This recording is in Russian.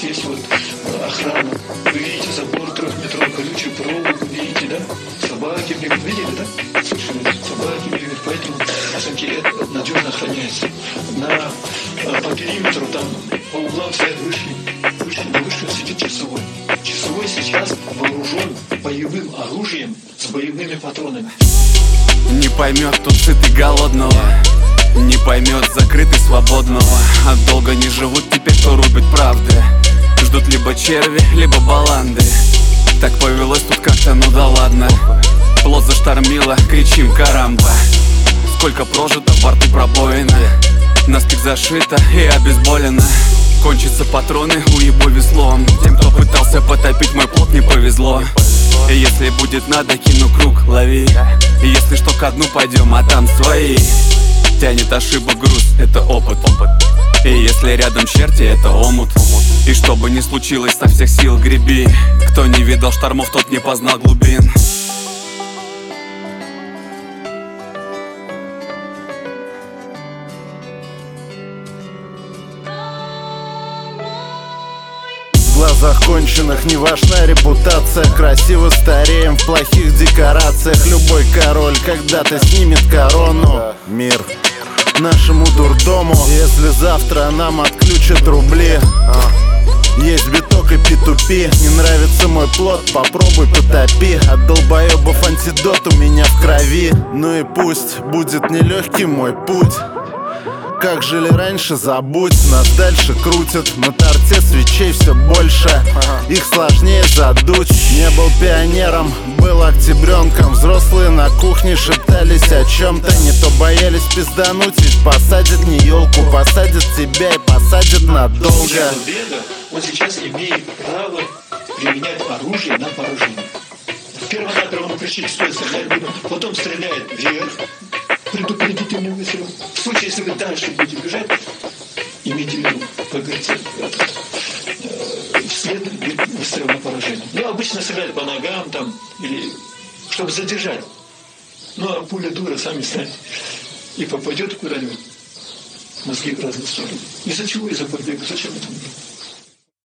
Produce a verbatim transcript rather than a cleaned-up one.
здесь есть вот охрана. Вы видите забор трехметровый, колючую проволоку, видите, да? Собаки бегают, видели, да? Слышали, собаки бегают, поэтому самки это надежно охраняется. На, по периметру там по углам стоят вышли, вышли, на вышке сидит часовой. Часовой сейчас вооружен боевым оружием с боевыми патронами. Не поймет тут сытый голодного, не поймет закрытый свободного. А долго не живут теперь, кто рубит правды. Ждут либо черви, либо баланды. Так повелось тут как-то, ну да ладно. Плот заштормило, кричим карамба. Сколько прожито, в борту пробоина. Наспех зашито и обезболено. Кончатся патроны, уебу веслом. Тем, кто пытался потопить мой плот, не повезло. И если будет надо, кину круг, лови. И если что, ко дну пойдем, а там свои. Тянет ошибок груз, это опыт. И если рядом черти, это омут. И что бы ни случилось, со всех сил греби. Кто не видал штормов, тот не познал глубин. В глазах конченых не важна репутация. Красиво стареем в плохих декорациях. Любой король когда-то снимет корону. Мир нашему дурдому. Если завтра нам отключат рубли, есть биток и пи ту пи. Не нравится мой плот, попробуй потопи. От долбоебов антидот у меня в крови. Ну и пусть будет нелегкий мой путь. Как жили раньше, забудь. Нас дальше крутят, на торте свечей все больше. Их сложнее задуть. Не был пионером, был октябренком. Взрослые на кухне шептались о чем-то. Не то боялись пиздануть, ведь посадят не елку. Посадят тебя и посадят надолго. Он сейчас имеет право применять оружие на поражение. Первонаперво он кричит, стой, стрелять буду. Потом стреляет вверх. Предупредительный выстрел. В случае, если вы дальше будете бежать, имейте в виду, как говорится, вслед выстрел на поражение. Ну, обычно стреляют по ногам там, или чтобы задержать. Ну, а пуля дура, сами знаете, и попадет куда-нибудь, мозги в разные стороны. Из-за чего? Из-за побега. Зачем это нужно?